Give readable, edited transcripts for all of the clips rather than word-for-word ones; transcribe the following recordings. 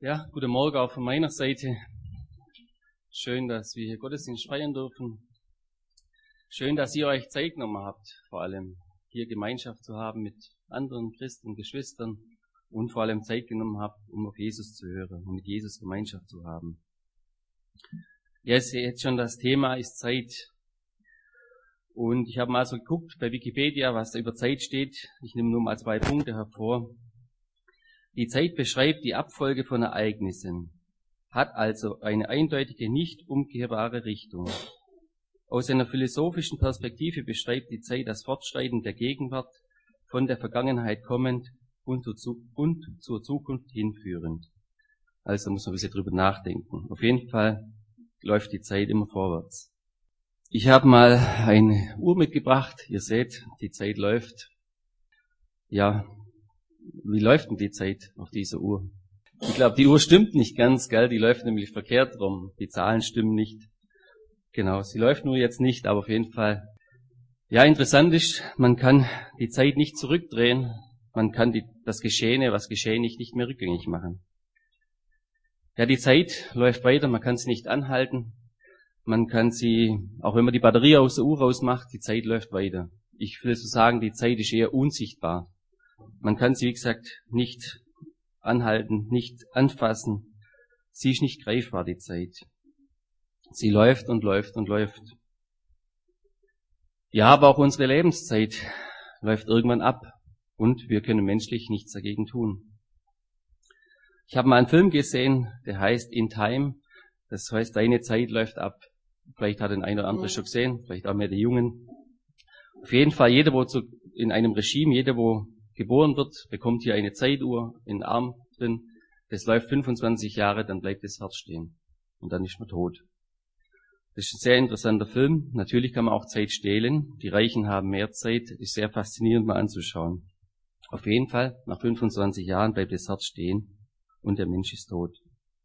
Ja, guten Morgen auch von meiner Seite. Schön, dass wir hier Gottesdienst feiern dürfen. Schön, dass ihr euch Zeit genommen habt, vor allem hier Gemeinschaft zu haben mit anderen Christen, Geschwistern und vor allem Zeit genommen habt, um auf Jesus zu hören und mit Jesus Gemeinschaft zu haben. Ja, ist jetzt schon das Thema ist Zeit. Und ich habe mal so geguckt bei Wikipedia, was da über Zeit steht. Ich nehme nur mal 2 Punkte hervor. Die Zeit beschreibt die Abfolge von Ereignissen, hat also eine eindeutige, nicht umkehrbare Richtung. Aus einer philosophischen Perspektive beschreibt die Zeit das Fortschreiten der Gegenwart, von der Vergangenheit kommend und zur Zukunft hinführend. Also muss man ein bisschen drüber nachdenken. Auf jeden Fall läuft die Zeit immer vorwärts. Ich habe mal eine Uhr mitgebracht. Ihr seht, die Zeit läuft. Ja, wie läuft denn die Zeit auf dieser Uhr? Ich glaube, die Uhr stimmt nicht ganz, gell? Die läuft nämlich verkehrt rum. Die Zahlen stimmen nicht. Genau, sie läuft nur jetzt nicht, aber auf jeden Fall. Ja, interessant ist, man kann die Zeit nicht zurückdrehen. Man kann das Geschehene, was geschehen, nicht mehr rückgängig machen. Ja, die Zeit läuft weiter, man kann sie nicht anhalten. Man kann sie, auch wenn man die Batterie aus der Uhr rausmacht, die Zeit läuft weiter. Ich will so sagen, die Zeit ist eher unsichtbar. Man kann sie, wie gesagt, nicht anhalten, nicht anfassen. Sie ist nicht greifbar, die Zeit. Sie läuft und läuft und läuft. Ja, aber auch unsere Lebenszeit läuft irgendwann ab und wir können menschlich nichts dagegen tun. Ich habe mal einen Film gesehen, der heißt In Time. Das heißt, deine Zeit läuft ab. Vielleicht hat den einer oder andere schon gesehen, vielleicht auch mehr die Jungen. Auf jeden Fall, jeder, wo in einem Regime, jeder, wo geboren wird, bekommt hier eine Zeituhr in den Arm drin. Das läuft 25 Jahre, dann bleibt das Herz stehen. Und dann ist man tot. Das ist ein sehr interessanter Film. Natürlich kann man auch Zeit stehlen. Die Reichen haben mehr Zeit. Ist sehr faszinierend mal anzuschauen. Auf jeden Fall, nach 25 Jahren bleibt das Herz stehen und der Mensch ist tot.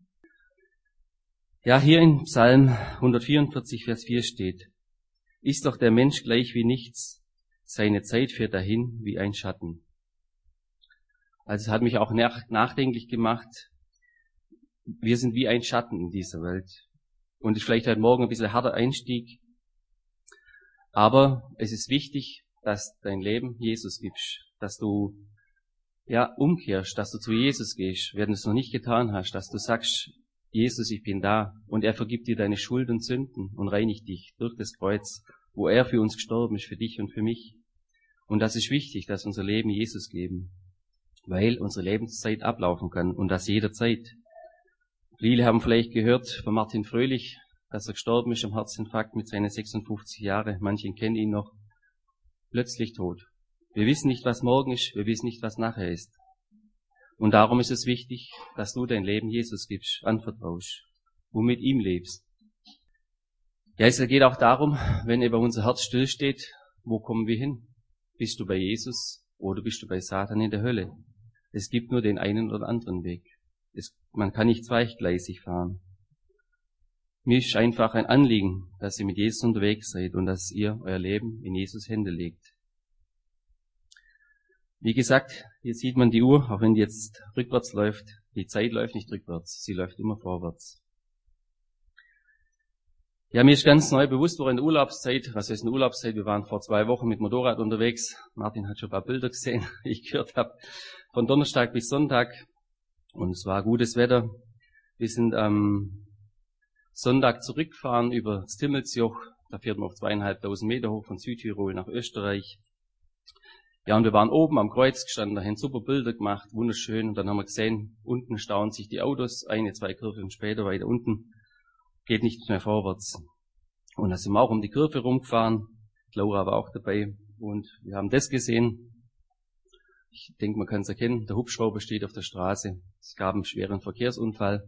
Ja, hier in Psalm 144, Vers 4 steht: Ist doch der Mensch gleich wie nichts, seine Zeit fährt dahin wie ein Schatten. Also es hat mich auch nachdenklich gemacht. Wir sind wie ein Schatten in dieser Welt. Und ist vielleicht heute Morgen ein bisschen harter Einstieg. Aber es ist wichtig, dass dein Leben Jesus gibst. Dass du, umkehrst, dass du zu Jesus gehst, wenn du es noch nicht getan hast. Dass du sagst, Jesus, ich bin da. Und er vergibt dir deine Schuld und Sünden und reinigt dich durch das Kreuz, wo er für uns gestorben ist, für dich und für mich. Und das ist wichtig, dass wir unser Leben Jesus geben. Weil unsere Lebenszeit ablaufen kann und das jederzeit. Viele haben vielleicht gehört von Martin Fröhlich, dass er gestorben ist am Herzinfarkt mit seinen 56 Jahren. Manche kennen ihn noch. Plötzlich tot. Wir wissen nicht, was morgen ist. Wir wissen nicht, was nachher ist. Und darum ist es wichtig, dass du dein Leben Jesus gibst, anvertraust und mit ihm lebst. Ja, es geht auch darum, wenn über unser Herz stillsteht, wo kommen wir hin? Bist du bei Jesus oder bist du bei Satan in der Hölle? Es gibt nur den einen oder anderen Weg. Man kann nicht zweigleisig fahren. Mir ist einfach ein Anliegen, dass ihr mit Jesus unterwegs seid und dass ihr euer Leben in Jesus Hände legt. Wie gesagt, hier sieht man die Uhr, auch wenn die jetzt rückwärts läuft. Die Zeit läuft nicht rückwärts, sie läuft immer vorwärts. Ja, mir ist ganz neu bewusst worden in der Urlaubszeit. Was ist eine Urlaubszeit? Wir waren vor 2 Wochen mit Motorrad unterwegs. Martin hat schon ein paar Bilder gesehen, die ich gehört habe. Von Donnerstag bis Sonntag. Und es war gutes Wetter. Wir sind am Sonntag zurückgefahren über das Timmelsjoch. Da fährt man auf 2.500 Meter hoch von Südtirol nach Österreich. Ja, und wir waren oben am Kreuz gestanden, da haben super Bilder gemacht, wunderschön. Und dann haben wir gesehen, unten stauen sich die Autos, 1-2 Kurven später weiter unten. Geht nicht mehr vorwärts. Und da sind wir auch um die Kurve rumgefahren. Laura war auch dabei. Und wir haben das gesehen. Ich denke, man kann es erkennen. Der Hubschrauber steht auf der Straße. Es gab einen schweren Verkehrsunfall.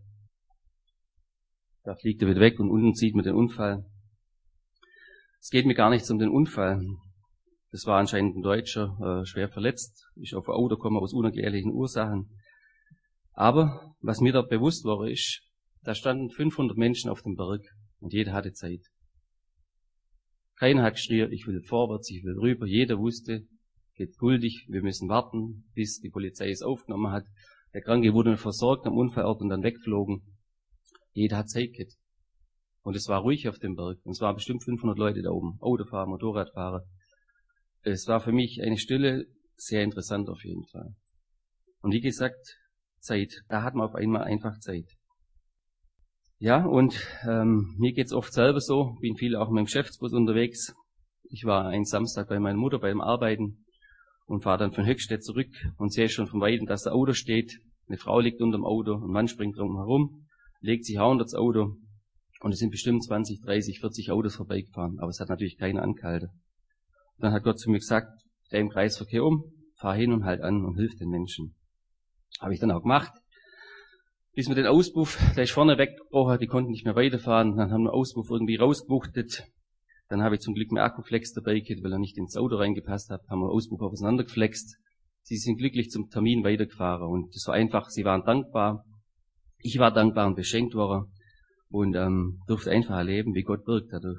Da fliegt er wieder weg und unten sieht man den Unfall. Es geht mir gar nichts um den Unfall. Das war anscheinend ein Deutscher, schwer verletzt. Ist auf ein Auto gekommen aus unerklärlichen Ursachen. Aber was mir da bewusst war, ist, da standen 500 Menschen auf dem Berg und jeder hatte Zeit. Keiner hat geschrien, ich will vorwärts, ich will rüber. Jeder wusste, geduldig, wir müssen warten, bis die Polizei es aufgenommen hat. Der Kranke wurde versorgt am Unfallort und dann weggeflogen. Jeder hat Zeit gehabt. Und es war ruhig auf dem Berg. Und es waren bestimmt 500 Leute da oben. Autofahrer, Motorradfahrer. Es war für mich eine Stille, sehr interessant auf jeden Fall. Und wie gesagt, Zeit. Da hat man auf einmal einfach Zeit. Ja, und mir geht's oft selber so. Bin viel auch mit dem Geschäftsbus unterwegs. Ich war einen Samstag bei meiner Mutter beim Arbeiten und fahre dann von Höchstädt zurück und sehe schon von Weitem, dass das Auto steht. Eine Frau liegt unter dem Auto, ein Mann springt drum herum, legt sich auch unter das Auto. Und es sind bestimmt 20, 30, 40 Autos vorbeigefahren. Aber es hat natürlich keiner angehalten. Dann hat Gott zu mir gesagt, steh im Kreisverkehr um, fahr hin und halt an und hilf den Menschen. Habe ich dann auch gemacht. Bis wir den Auspuff, der ist vorne weggebrochen, die konnten nicht mehr weiterfahren. Dann haben wir den Auspuff irgendwie rausgebuchtet. Dann habe ich zum Glück mehr Akkuflex dabei gehabt, weil er nicht ins Auto reingepasst hat. Haben wir den Auspuff auseinandergeflext. Sie sind glücklich zum Termin weitergefahren. Und das war einfach, sie waren dankbar. Ich war dankbar und beschenkt worden. Und durfte einfach erleben, wie Gott wirkt dadurch.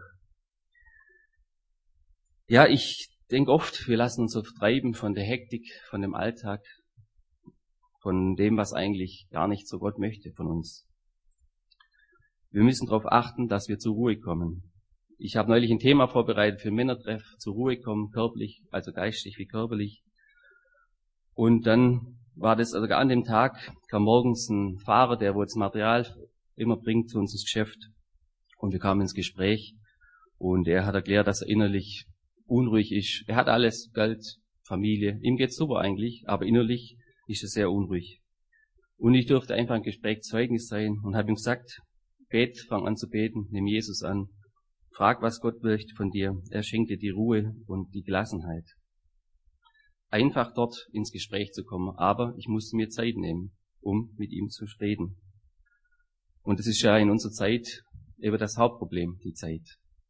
Ja, ich denke oft, wir lassen uns so treiben von der Hektik, von dem Alltag, von dem, was eigentlich gar nicht so Gott möchte von uns. Wir müssen darauf achten, dass wir zur Ruhe kommen. Ich habe neulich ein Thema vorbereitet für Männertreff, zur Ruhe kommen, körperlich, also geistig wie körperlich. Und dann war das, also an dem Tag kam morgens ein Fahrer, der wohl das Material immer bringt zu uns ins Geschäft. Und wir kamen ins Gespräch und er hat erklärt, dass er innerlich unruhig ist. Er hat alles, Geld, Familie, ihm geht's super eigentlich, aber innerlich ist er sehr unruhig. Und ich durfte einfach ein Gespräch Zeugnis sein und habe ihm gesagt, fang an zu beten, nimm Jesus an, frag, was Gott möchte von dir, er schenkt dir die Ruhe und die Gelassenheit. Einfach dort ins Gespräch zu kommen, aber ich musste mir Zeit nehmen, um mit ihm zu reden. Und das ist ja in unserer Zeit eben das Hauptproblem, die Zeit.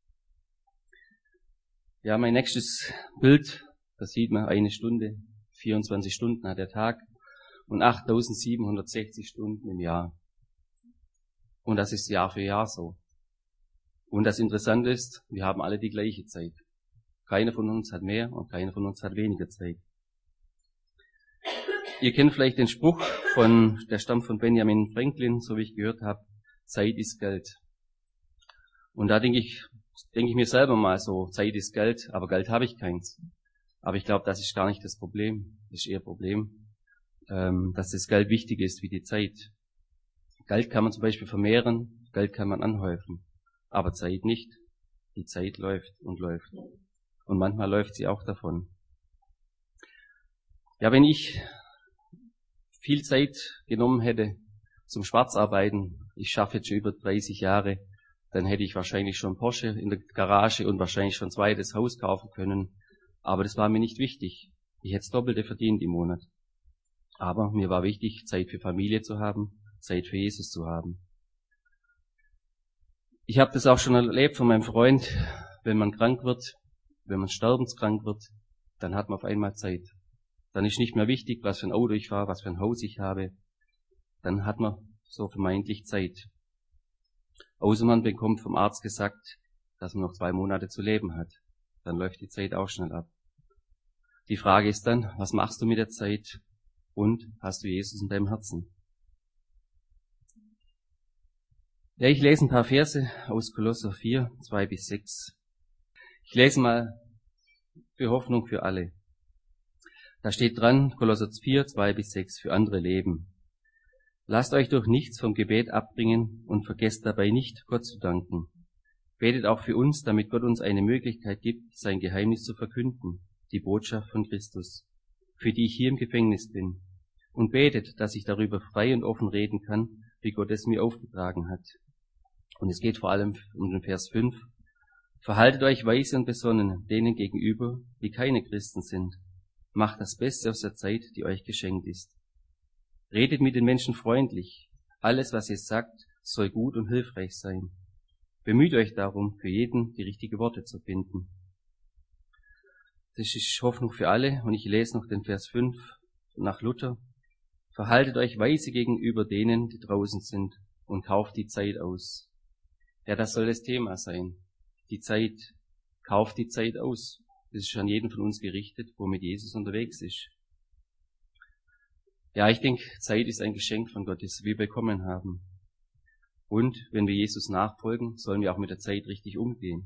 Ja, mein nächstes Bild, da sieht man 1 Stunde, 24 Stunden hat der Tag und 8.760 Stunden im Jahr. Und das ist Jahr für Jahr so. Und das Interessante ist, wir haben alle die gleiche Zeit. Keiner von uns hat mehr und keiner von uns hat weniger Zeit. Ihr kennt vielleicht den Spruch der stammt von Benjamin Franklin, so wie ich gehört habe, Zeit ist Geld. Und da denke ich mir selber mal so, Zeit ist Geld, aber Geld habe ich keins. Aber ich glaube, das ist gar nicht das Problem. Das ist eher Problem, dass das Geld wichtig ist wie die Zeit. Geld kann man zum Beispiel vermehren, Geld kann man anhäufen, aber Zeit nicht. Die Zeit läuft und läuft. Und manchmal läuft sie auch davon. Ja, wenn ich viel Zeit genommen hätte zum Schwarzarbeiten, ich schaffe jetzt schon über 30 Jahre, dann hätte ich wahrscheinlich schon Porsche in der Garage und wahrscheinlich schon 2. Haus kaufen können. Aber das war mir nicht wichtig. Ich hätte das Doppelte verdient im Monat. Aber mir war wichtig, Zeit für Familie zu haben, Zeit für Jesus zu haben. Ich habe das auch schon erlebt von meinem Freund, wenn man krank wird, wenn man sterbenskrank wird, dann hat man auf einmal Zeit. Dann ist nicht mehr wichtig, was für ein Auto ich fahre, was für ein Haus ich habe. Dann hat man so vermeintlich Zeit. Außer man bekommt vom Arzt gesagt, dass man noch 2 Monate zu leben hat. Dann läuft die Zeit auch schnell ab. Die Frage ist dann, was machst du mit der Zeit und hast du Jesus in deinem Herzen? Ja, ich lese ein paar Verse aus Kolosser 4, 2-6. Ich lese mal für Hoffnung für alle. Da steht dran, Kolosser 4, 2-6, für andere leben. Lasst euch durch nichts vom Gebet abbringen und vergesst dabei nicht, Gott zu danken. Betet auch für uns, damit Gott uns eine Möglichkeit gibt, sein Geheimnis zu verkünden, die Botschaft von Christus, für die ich hier im Gefängnis bin. Und betet, dass ich darüber frei und offen reden kann, wie Gott es mir aufgetragen hat. Und es geht vor allem um den Vers 5. Verhaltet euch weise und besonnen denen gegenüber, die keine Christen sind. Macht das Beste aus der Zeit, die euch geschenkt ist. Redet mit den Menschen freundlich. Alles, was ihr sagt, soll gut und hilfreich sein. Bemüht euch darum, für jeden die richtigen Worte zu finden. Das ist Hoffnung für alle. Und ich lese noch den Vers 5 nach Luther. Verhaltet euch weise gegenüber denen, die draußen sind, und kauft die Zeit aus. Ja, das soll das Thema sein. Die Zeit. Kauft die Zeit aus. Das ist an jeden von uns gerichtet, wo mit Jesus unterwegs ist. Ja, ich denke, Zeit ist ein Geschenk von Gott, das wir bekommen haben. Und wenn wir Jesus nachfolgen, sollen wir auch mit der Zeit richtig umgehen.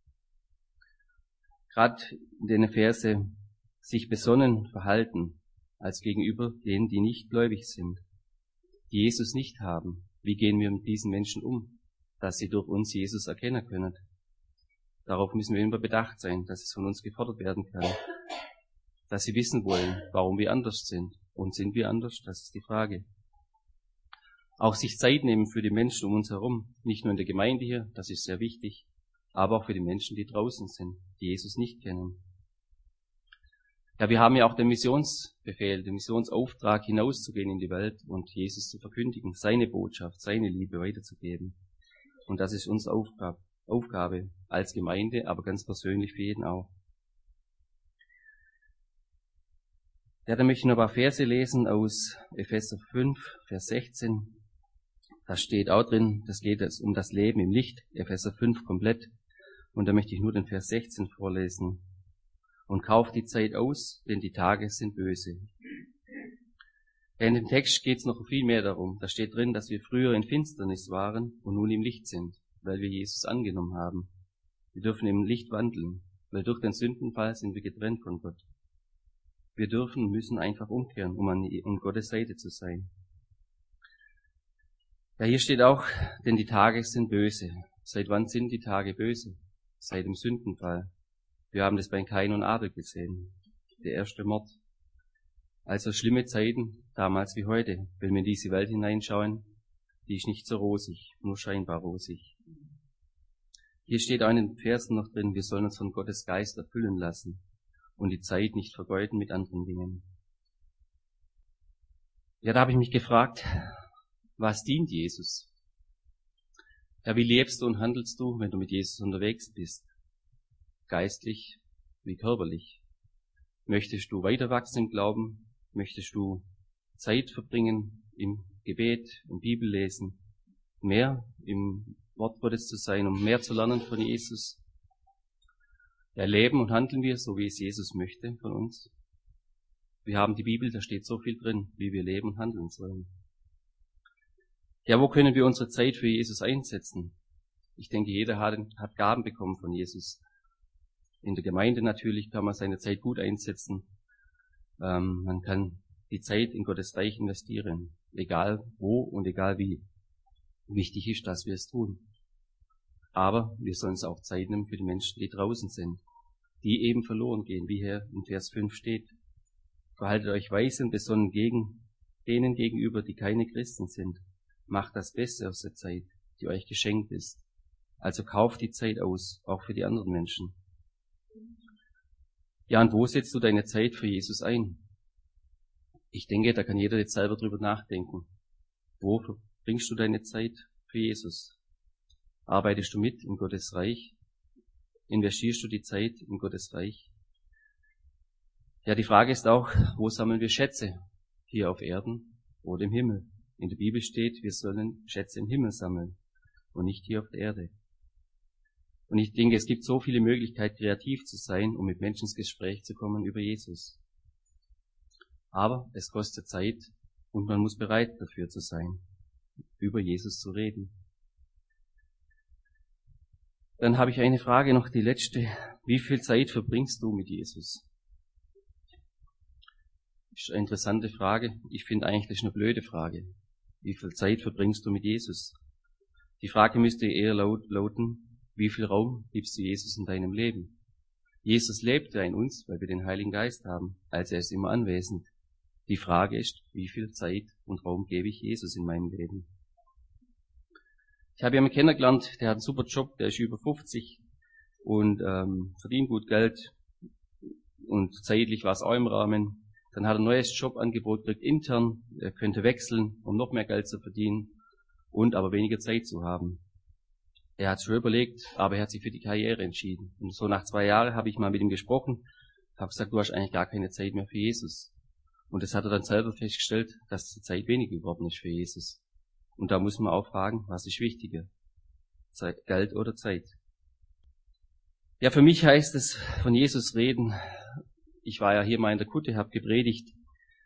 Gerade in den Verse, sich besonnen verhalten, als gegenüber denen, die nicht gläubig sind, die Jesus nicht haben. Wie gehen wir mit diesen Menschen um, dass sie durch uns Jesus erkennen können? Darauf müssen wir immer bedacht sein, dass es von uns gefordert werden kann. Dass sie wissen wollen, warum wir anders sind. Und sind wir anders? Das ist die Frage. Auch sich Zeit nehmen für die Menschen um uns herum. Nicht nur in der Gemeinde hier, das ist sehr wichtig, aber auch für die Menschen, die draußen sind, die Jesus nicht kennen. Ja, wir haben ja auch den Missionsbefehl, den Missionsauftrag, hinauszugehen in die Welt und Jesus zu verkündigen, seine Botschaft, seine Liebe weiterzugeben. Und das ist unsere Aufgabe als Gemeinde, aber ganz persönlich für jeden auch. Ja, dann möchte ich noch ein paar Verse lesen aus Epheser 5, Vers 16. Da steht auch drin, das geht es um das Leben im Licht, Epheser 5 komplett. Und da möchte ich nur den Vers 16 vorlesen. Und kauft die Zeit aus, denn die Tage sind böse. In dem Text geht es noch viel mehr darum. Da steht drin, dass wir früher in Finsternis waren und nun im Licht sind, weil wir Jesus angenommen haben. Wir dürfen im Licht wandeln, weil durch den Sündenfall sind wir getrennt von Gott. Wir dürfen und müssen einfach umkehren, um an Gottes Seite zu sein. Ja, hier steht auch, denn die Tage sind böse. Seit wann sind die Tage böse? Seit dem Sündenfall. Wir haben das bei Kain und Abel gesehen. Der erste Mord. Also schlimme Zeiten, damals wie heute. Wenn wir in diese Welt hineinschauen, die ist nicht so rosig, nur scheinbar rosig. Hier steht auch in den Versen noch drin, wir sollen uns von Gottes Geist erfüllen lassen und die Zeit nicht vergeuden mit anderen Dingen. Ja, da habe ich mich gefragt, was dient Jesus? Ja, wie lebst du und handelst du, wenn du mit Jesus unterwegs bist? Geistlich wie körperlich. Möchtest du weiter wachsen im Glauben? Möchtest du Zeit verbringen im Gebet, im Bibellesen, mehr im Wort Gottes zu sein, um mehr zu lernen von Jesus? Ja, leben und handeln wir, so wie es Jesus möchte von uns. Wir haben die Bibel, da steht so viel drin, wie wir leben und handeln sollen. Ja, wo können wir unsere Zeit für Jesus einsetzen? Ich denke, jeder hat Gaben bekommen von Jesus. In der Gemeinde natürlich kann man seine Zeit gut einsetzen. Man kann die Zeit in Gottes Reich investieren, egal wo und egal wie. Wichtig ist, dass wir es tun. Aber wir sollen es auch Zeit nehmen für die Menschen, die draußen sind, die eben verloren gehen, wie hier in Vers 5 steht. Verhaltet euch weise und besonnen denen gegenüber, die keine Christen sind. Macht das Beste aus der Zeit, die euch geschenkt ist. Also kauft die Zeit aus, auch für die anderen Menschen. Ja, und wo setzt du deine Zeit für Jesus ein? Ich denke, da kann jeder jetzt selber drüber nachdenken. Wo verbringst du deine Zeit für Jesus? Arbeitest du mit in Gottes Reich? Investierst du die Zeit in Gottes Reich? Ja, die Frage ist auch, wo sammeln wir Schätze? Hier auf Erden oder im Himmel? In der Bibel steht, wir sollen Schätze im Himmel sammeln und nicht hier auf der Erde. Und ich denke, es gibt so viele Möglichkeiten, kreativ zu sein, um mit Menschen ins Gespräch zu kommen über Jesus. Aber es kostet Zeit und man muss bereit dafür zu sein, über Jesus zu reden. Dann habe ich eine Frage noch, die letzte. Wie viel Zeit verbringst du mit Jesus? Das ist eine interessante Frage. Ich finde eigentlich, das ist eine blöde Frage. Wie viel Zeit verbringst du mit Jesus? Die Frage müsste eher lauten, wie viel Raum gibst du Jesus in deinem Leben? Jesus lebt ja in uns, weil wir den Heiligen Geist haben, also er ist immer anwesend. Die Frage ist, wie viel Zeit und Raum gebe ich Jesus in meinem Leben? Ich habe jemanden kennengelernt, der hat einen super Job, der ist über 50 und verdient gut Geld und zeitlich war es auch im Rahmen. Dann hat er ein neues Jobangebot gekriegt intern, er könnte wechseln, um noch mehr Geld zu verdienen und aber weniger Zeit zu haben. Er hat es schon überlegt, aber er hat sich für die Karriere entschieden. Und so nach 2 Jahren habe ich mal mit ihm gesprochen, habe gesagt, du hast eigentlich gar keine Zeit mehr für Jesus. Und das hat er dann selber festgestellt, dass die Zeit wenig geworden ist für Jesus. Und da muss man auch fragen, was ist wichtiger? Geld oder Zeit? Ja, für mich heißt es, von Jesus reden. Ich war ja hier mal in der Kutte, habe gepredigt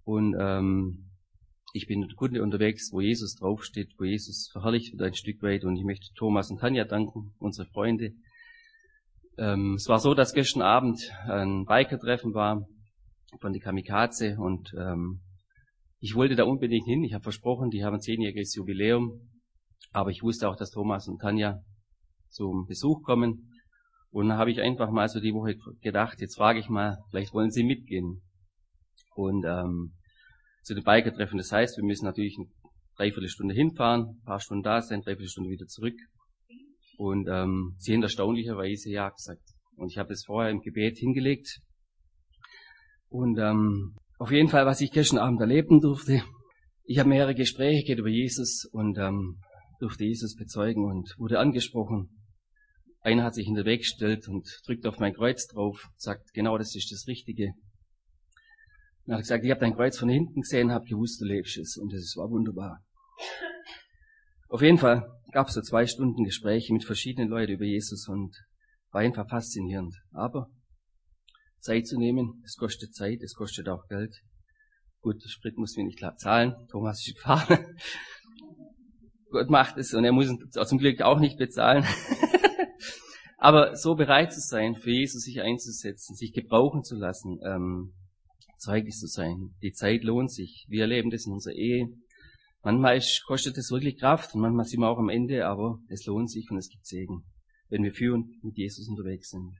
Und ich bin in der Kunde unterwegs, wo Jesus draufsteht, wo Jesus verherrlicht wird ein Stück weit. Und ich möchte Thomas und Tanja danken, unsere Freunde. Es war so, dass gestern Abend ein Biker-Treffen war von der Kamikaze und ich wollte da unbedingt hin. Ich habe versprochen, die haben ein 10-jähriges Jubiläum, aber ich wusste auch, dass Thomas und Tanja zum Besuch kommen. Und dann habe ich einfach mal so die Woche gedacht, jetzt frage ich mal, vielleicht wollen sie mitgehen. Und zu dem Biker-Treffen, das heißt, wir müssen natürlich eine Dreiviertelstunde hinfahren, ein paar Stunden da sein, Dreiviertelstunde wieder zurück. Und sie haben erstaunlicherweise ja gesagt. Und ich habe das vorher im Gebet hingelegt. Und auf jeden Fall, was ich gestern Abend erleben durfte, ich habe mehrere Gespräche gehabt über Jesus und durfte Jesus bezeugen und wurde angesprochen. Einer hat sich in den Weg gestellt und drückt auf mein Kreuz drauf, sagt, genau das ist das Richtige. Dann hat er gesagt, ich habe dein Kreuz von hinten gesehen, habe gewusst, du lebst es. Und das war wunderbar. Auf jeden Fall gab es so 2 Stunden Gespräche mit verschiedenen Leuten über Jesus und war einfach faszinierend. Aber Zeit zu nehmen, es kostet Zeit, es kostet auch Geld. Gut, der Sprit muss mir nicht klar zahlen, Thomas ist gefahren. Gott macht es und er muss es zum Glück auch nicht bezahlen. Aber so bereit zu sein, für Jesus sich einzusetzen, sich gebrauchen zu lassen, Zeugnis zu sein. Die Zeit lohnt sich. Wir erleben das in unserer Ehe. Manchmal kostet es wirklich Kraft und manchmal sind wir auch am Ende, aber es lohnt sich und es gibt Segen, wenn wir für und mit Jesus unterwegs sind.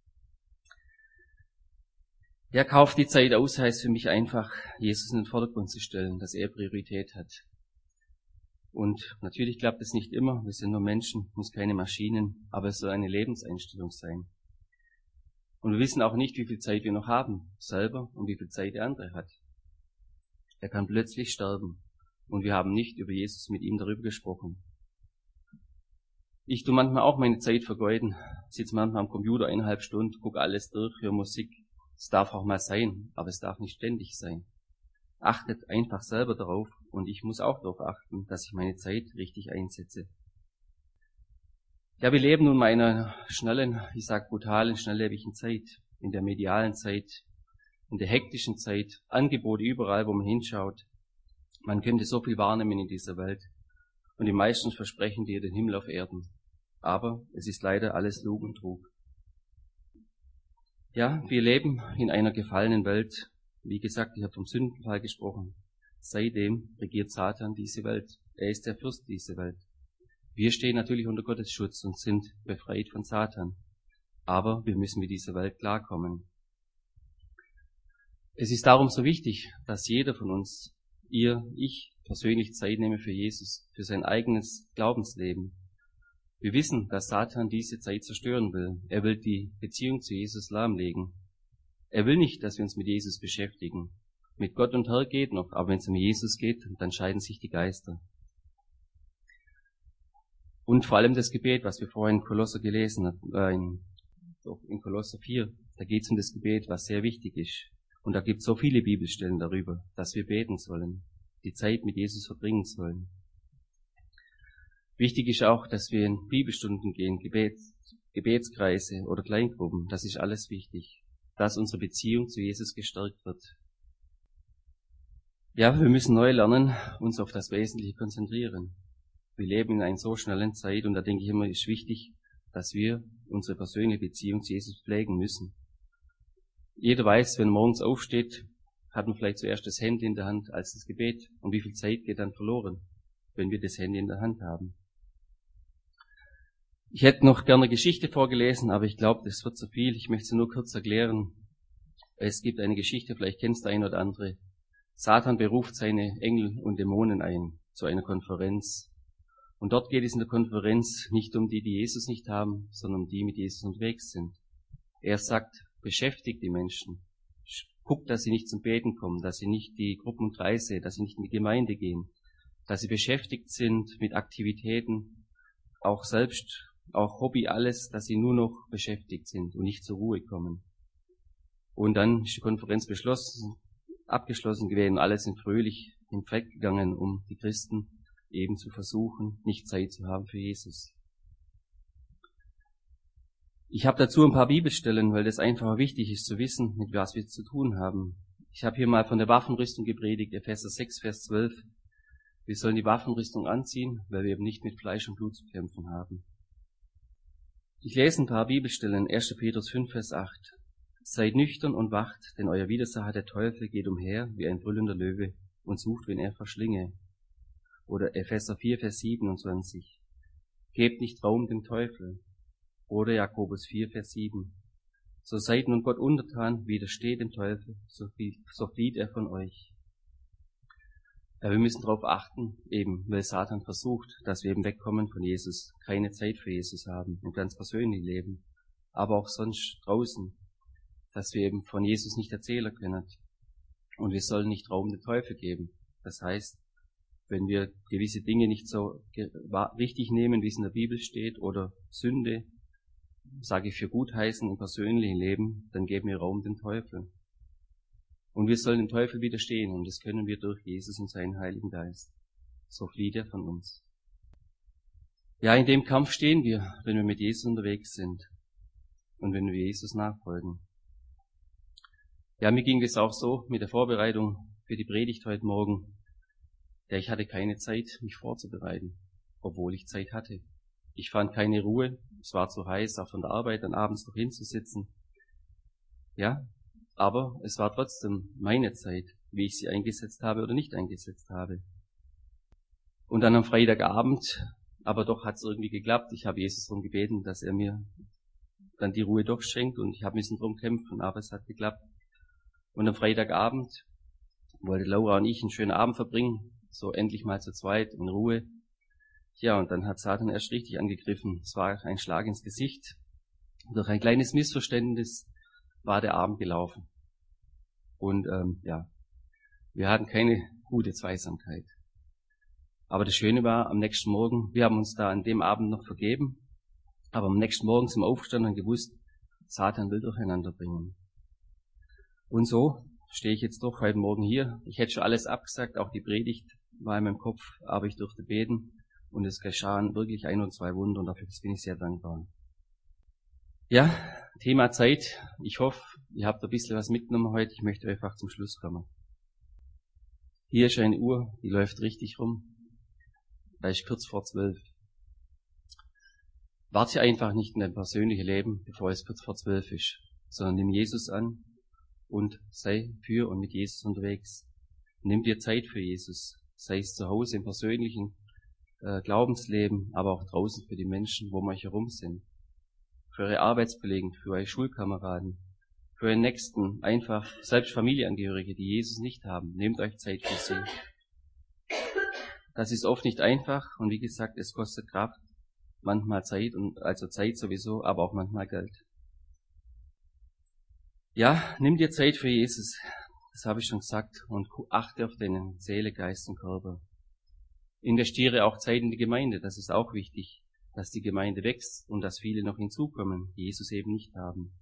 Ja, kauft die Zeit aus, heißt für mich einfach, Jesus in den Vordergrund zu stellen, dass er Priorität hat. Und natürlich klappt es nicht immer, wir sind nur Menschen, muss keine Maschinen, aber es soll eine Lebenseinstellung sein. Und wir wissen auch nicht, wie viel Zeit wir noch haben, selber, und wie viel Zeit der andere hat. Er kann plötzlich sterben, und wir haben nicht über Jesus mit ihm darüber gesprochen. Ich tue manchmal auch meine Zeit vergeuden, sitze manchmal am Computer 1,5 Stunden, gucke alles durch, höre Musik. Es darf auch mal sein, aber es darf nicht ständig sein. Achtet einfach selber darauf und ich muss auch darauf achten, dass ich meine Zeit richtig einsetze. Ja, wir leben nun mal in einer schnellen, ich sag brutalen, schnelllebigen Zeit, in der medialen Zeit, in der hektischen Zeit, Angebote überall, wo man hinschaut. Man könnte so viel wahrnehmen in dieser Welt und die meisten versprechen dir den Himmel auf Erden. Aber es ist leider alles Lug und Trug. Ja, wir leben in einer gefallenen Welt. Wie gesagt, ich habe vom Sündenfall gesprochen. Seitdem regiert Satan diese Welt. Er ist der Fürst dieser Welt. Wir stehen natürlich unter Gottes Schutz und sind befreit von Satan. Aber wir müssen mit dieser Welt klarkommen. Es ist darum so wichtig, dass jeder von uns, ich persönlich Zeit nehme für Jesus, für sein eigenes Glaubensleben. Wir wissen, dass Satan diese Zeit zerstören will. Er will die Beziehung zu Jesus lahmlegen. Er will nicht, dass wir uns mit Jesus beschäftigen. Mit Gott und Herr geht noch, aber wenn es um Jesus geht, dann scheiden sich die Geister. Und vor allem das Gebet, was wir vorhin in Kolosser gelesen haben, in Kolosser 4, da geht es um das Gebet, was sehr wichtig ist. Und da gibt es so viele Bibelstellen darüber, dass wir beten sollen, die Zeit mit Jesus verbringen sollen. Wichtig ist auch, dass wir in Bibelstunden gehen, Gebetskreise oder Kleingruppen, das ist alles wichtig, dass unsere Beziehung zu Jesus gestärkt wird. Ja, wir müssen neu lernen, uns auf das Wesentliche konzentrieren. Wir leben in einer so schnellen Zeit und da denke ich immer, ist wichtig, dass wir unsere persönliche Beziehung zu Jesus pflegen müssen. Jeder weiß, wenn er morgens aufsteht, hat man vielleicht zuerst das Handy in der Hand als das Gebet. Und wie viel Zeit geht dann verloren, wenn wir das Handy in der Hand haben? Ich hätte noch gerne eine Geschichte vorgelesen, aber ich glaube, das wird zu viel. Ich möchte sie nur kurz erklären. Es gibt eine Geschichte, vielleicht kennst du eine oder andere. Satan beruft seine Engel und Dämonen ein zu einer Konferenz. Und dort geht es in der Konferenz nicht um die, die Jesus nicht haben, sondern um die, mit Jesus unterwegs sind. Er sagt, beschäftigt die Menschen. Guckt, dass sie nicht zum Beten kommen, dass sie nicht die Gruppen und Kreise, dass sie nicht in die Gemeinde gehen, dass sie beschäftigt sind mit Aktivitäten, auch selbst, auch Hobby, alles, dass sie nur noch beschäftigt sind und nicht zur Ruhe kommen. Und dann ist die Konferenz abgeschlossen gewesen, alle sind fröhlich hinweggegangen, um die Christen eben zu versuchen, nicht Zeit zu haben für Jesus. Ich habe dazu ein paar Bibelstellen, weil das einfach wichtig ist zu wissen, mit was wir zu tun haben. Ich habe hier mal von der Waffenrüstung gepredigt, Epheser 6, Vers 12. Wir sollen die Waffenrüstung anziehen, weil wir eben nicht mit Fleisch und Blut zu kämpfen haben. Ich lese ein paar Bibelstellen, 1. Petrus 5, Vers 8. Seid nüchtern und wacht, denn euer Widersacher, der Teufel, geht umher wie ein brüllender Löwe und sucht, wen er verschlinge. Oder Epheser 4, Vers 27. Gebt nicht Raum dem Teufel. Oder Jakobus 4, Vers 7. So seid nun Gott untertan, widersteht dem Teufel, so flieht er von euch. Ja, wir müssen darauf achten, eben, weil Satan versucht, dass wir eben wegkommen von Jesus, keine Zeit für Jesus haben, im ganz persönlichen Leben, aber auch sonst draußen, dass wir eben von Jesus nicht erzählen können. Und wir sollen nicht Raum dem Teufel geben. Das heißt, wenn wir gewisse Dinge nicht so wichtig nehmen, wie es in der Bibel steht, oder Sünde, sage ich, für Gutheißen im persönlichen Leben, dann geben wir Raum dem Teufel. Und wir sollen dem Teufel widerstehen, und das können wir durch Jesus und seinen Heiligen Geist. So flieht er von uns. Ja, in dem Kampf stehen wir, wenn wir mit Jesus unterwegs sind und wenn wir Jesus nachfolgen. Ja, mir ging es auch so mit der Vorbereitung für die Predigt heute Morgen. Ja, ich hatte keine Zeit, mich vorzubereiten, obwohl ich Zeit hatte. Ich fand keine Ruhe, es war zu heiß, auch von der Arbeit dann abends noch hinzusitzen. Ja, aber es war trotzdem meine Zeit, wie ich sie eingesetzt habe oder nicht eingesetzt habe. Und dann am Freitagabend, aber doch hat es irgendwie geklappt. Ich habe Jesus darum gebeten, dass er mir dann die Ruhe doch schenkt, und ich habe ein bisschen drum kämpfen, aber es hat geklappt. Und am Freitagabend wollte Laura und ich einen schönen Abend verbringen, so endlich mal zu zweit in Ruhe. Ja, und dann hat Satan erst richtig angegriffen. Es war ein Schlag ins Gesicht. Durch ein kleines Missverständnis war der Abend gelaufen. Und ja, wir hatten keine gute Zweisamkeit. Aber das Schöne war, am nächsten Morgen, wir haben uns da an dem Abend noch vergeben, aber am nächsten Morgen sind wir aufgestanden und gewusst, Satan will durcheinander bringen. Und so stehe ich jetzt doch heute Morgen hier. Ich hätte schon alles abgesagt, auch die Predigt war in meinem Kopf, aber ich durfte beten. Und es geschahen wirklich 1 oder 2 Wunder, und dafür bin ich sehr dankbar. Ja, Thema Zeit. Ich hoffe, ihr habt ein bisschen was mitgenommen heute. Ich möchte einfach zum Schluss kommen. Hier ist eine Uhr, die läuft richtig rum. Da ist kurz vor 12. Warte einfach nicht in dein persönliches Leben, bevor es kurz vor 12 ist, sondern nimm Jesus an und sei für und mit Jesus unterwegs. Nimm dir Zeit für Jesus, sei es zu Hause im persönlichen Glaubensleben, aber auch draußen für die Menschen, wo um euch herum sind. Für eure Arbeitskollegen, für eure Schulkameraden, für euren Nächsten, einfach selbst Familienangehörige, die Jesus nicht haben. Nehmt euch Zeit für sie. Das ist oft nicht einfach, und wie gesagt, es kostet Kraft, manchmal Zeit, und also Zeit sowieso, aber auch manchmal Geld. Ja, nimm dir Zeit für Jesus, das habe ich schon gesagt, und achte auf deine Seele, Geist und Körper. Investiere auch Zeit in die Gemeinde, das ist auch wichtig, dass die Gemeinde wächst und dass viele noch hinzukommen, die Jesus eben nicht haben.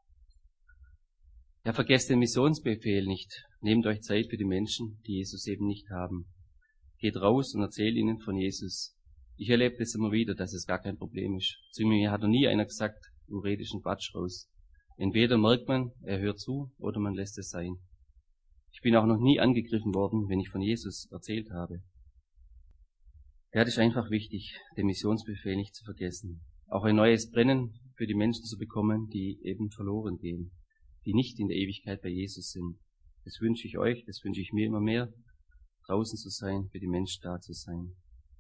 Ja, vergesst den Missionsbefehl nicht. Nehmt euch Zeit für die Menschen, die Jesus eben nicht haben. Geht raus und erzählt ihnen von Jesus. Ich erlebe das immer wieder, dass es gar kein Problem ist. Zu mir hat noch nie einer gesagt, du redest einen Quatsch raus. Entweder merkt man, er hört zu, oder man lässt es sein. Ich bin auch noch nie angegriffen worden, wenn ich von Jesus erzählt habe. Ja, das ist einfach wichtig, den Missionsbefehl nicht zu vergessen. Auch ein neues Brennen für die Menschen zu bekommen, die eben verloren gehen, die nicht in der Ewigkeit bei Jesus sind. Das wünsche ich euch, das wünsche ich mir immer mehr, draußen zu sein, für die Menschen da zu sein.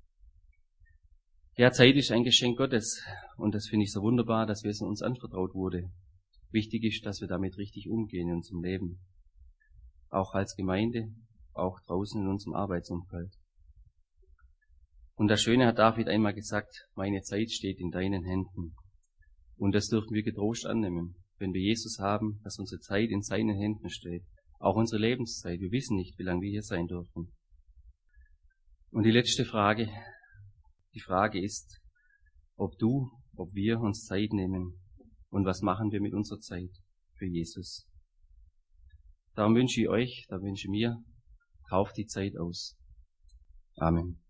Ja, Zeit ist ein Geschenk Gottes, und das finde ich so wunderbar, dass es uns anvertraut wurde. Wichtig ist, dass wir damit richtig umgehen in unserem Leben. Auch als Gemeinde, auch draußen in unserem Arbeitsumfeld. Und das Schöne hat David einmal gesagt, meine Zeit steht in deinen Händen. Und das dürfen wir getrost annehmen, wenn wir Jesus haben, dass unsere Zeit in seinen Händen steht. Auch unsere Lebenszeit. Wir wissen nicht, wie lange wir hier sein dürfen. Und die letzte Frage, die Frage ist, ob wir uns Zeit nehmen und was machen wir mit unserer Zeit für Jesus. Darum wünsche ich euch, da wünsche ich mir, kauft die Zeit aus. Amen.